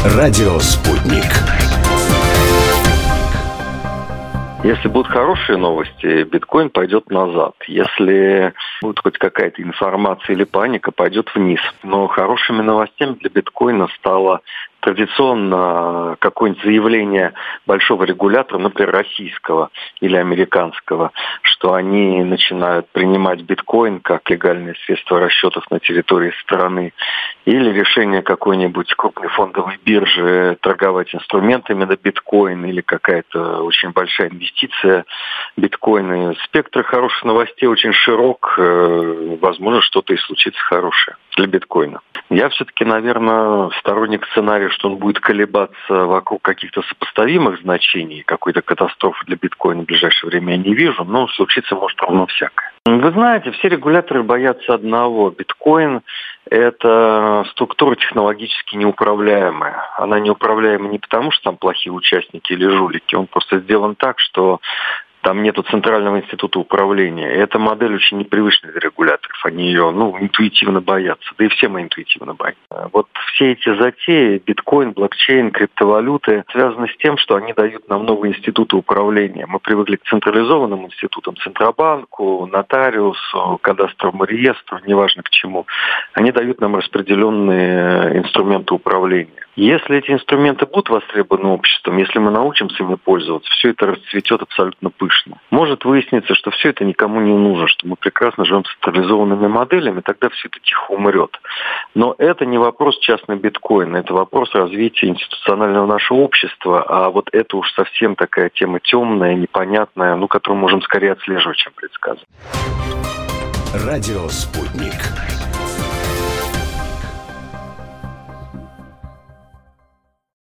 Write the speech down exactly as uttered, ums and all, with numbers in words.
Радио «Спутник». Если будут хорошие новости, биткоин пойдет назад. Если будет хоть какая-то информация или паника, пойдет вниз. Но хорошими новостями для биткоина стало традиционно какое-нибудь заявление большого регулятора, например, российского или американского, что они начинают принимать биткоин как легальное средство расчетов на территории страны, или решение какой-нибудь крупной фондовой биржи торговать инструментами на биткоин, или какая-то очень большая инвестиция биткоина. Спектр хороших новостей очень широк, возможно, что-то и случится хорошее для биткоина. Я все-таки, наверное, сторонник сценария, что он будет колебаться вокруг каких-то сопоставимых значений. Какой-то катастрофы для биткоина в ближайшее время я не вижу, но случиться может ровно всякое. Вы знаете, все регуляторы боятся одного. Биткоин – это структура технологически неуправляемая. Она неуправляема не потому, что там плохие участники или жулики. Он просто сделан так, что там нету центрального института управления. И эта модель очень непривычная для регуляторов. Они ее, ну, интуитивно боятся. Да и все мы интуитивно боимся. Вот все эти затеи, биткоин, блокчейн, криптовалюты, связаны с тем, что они дают нам новые институты управления. Мы привыкли к централизованным институтам, Центробанку, нотариусу, кадастровому реестру, неважно к чему. Они дают нам распределенные инструменты управления. Если эти инструменты будут востребованы обществом, если мы научимся ими пользоваться, все это расцветет абсолютно пышно. Может выясниться, что все это никому не нужно, что мы прекрасно живем с централизованными моделями, тогда все это тихо умрет. Но это не вопрос частного биткоина, это вопрос развития институционального нашего общества, а вот это уж совсем такая тема темная, непонятная, ну, которую можем скорее отслеживать, чем предсказывать. Радио «Спутник».